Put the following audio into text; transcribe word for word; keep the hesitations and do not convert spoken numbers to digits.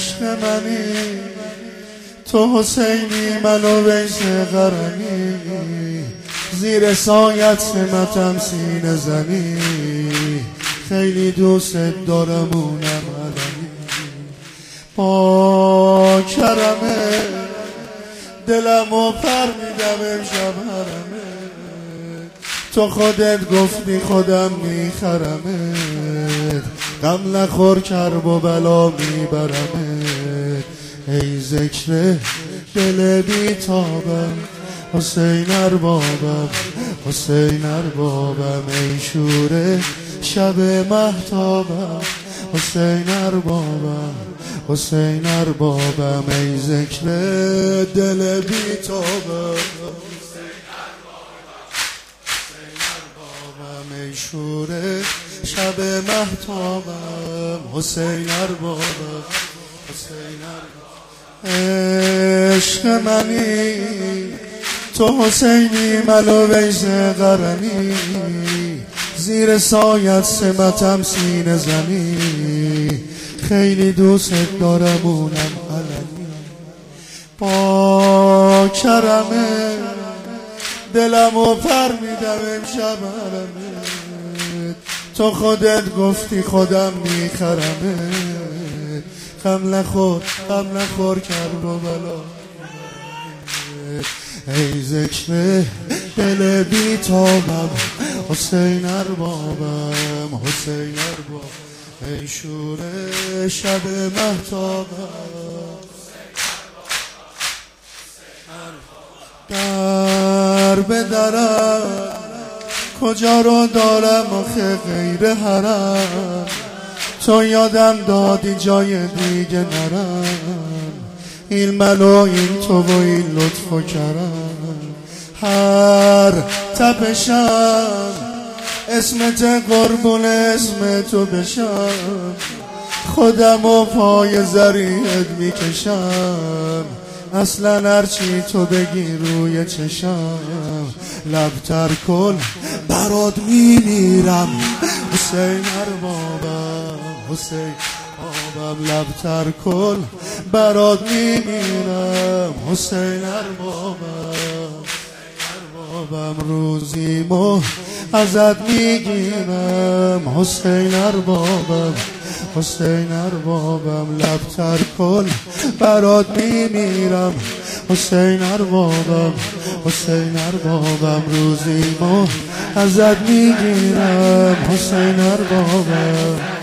عشق منی تو حسینی منو ویس قرنی زیر سایت سمتم سینه زنی خیلی دوست دارم اونم علنی با کرمه دلمو پر میدم امشب حرمه تو خودت گفتی خودم میخرمه غم نخور کرب و بلا میبرمه ای ذکر دل بیتابم حسین اربابم حسین اربابم ای شور شب مهتابم حسین اربابم حسین اربابم ای ذکر دل بیتابم ای شور شب مهتابم حسین اربابم حسین اربابم عشق منی تو حسینی منو ویس قرنی زیر سایت سمتم سینه زنی خیلی دوست دارم اونم علنی با کرمه دلمو پر میدم امشب حرمه تو خودت گفتی خودم میخرمه غم نخور غم نخور کرب و بلا ای ذکر دل بیتابم حسین اربابم حسین اربابم ای شور شب مهتابم در به درم کجا رو دارم آخه غیر حرم تو یادم دادی جای دیگه نرم این منو این تو و این لطف و کرم هر تپشم اسمت قربون اسم تو بشم خودم و پای زریعت میکشم اصلا هرچی تو بگی روی چشم لب تر کن برات میمیرم حسین اربابم حسین اربابم لب تر کن برات میمیرم حسین اربابم اربابم روزیمو ازت میگیرم حسین اربابم حسین اربابم لب تر کن برات میمیرم حسین اربابم حسین اربابم روزیمو ازت میگیرم حسین اربابم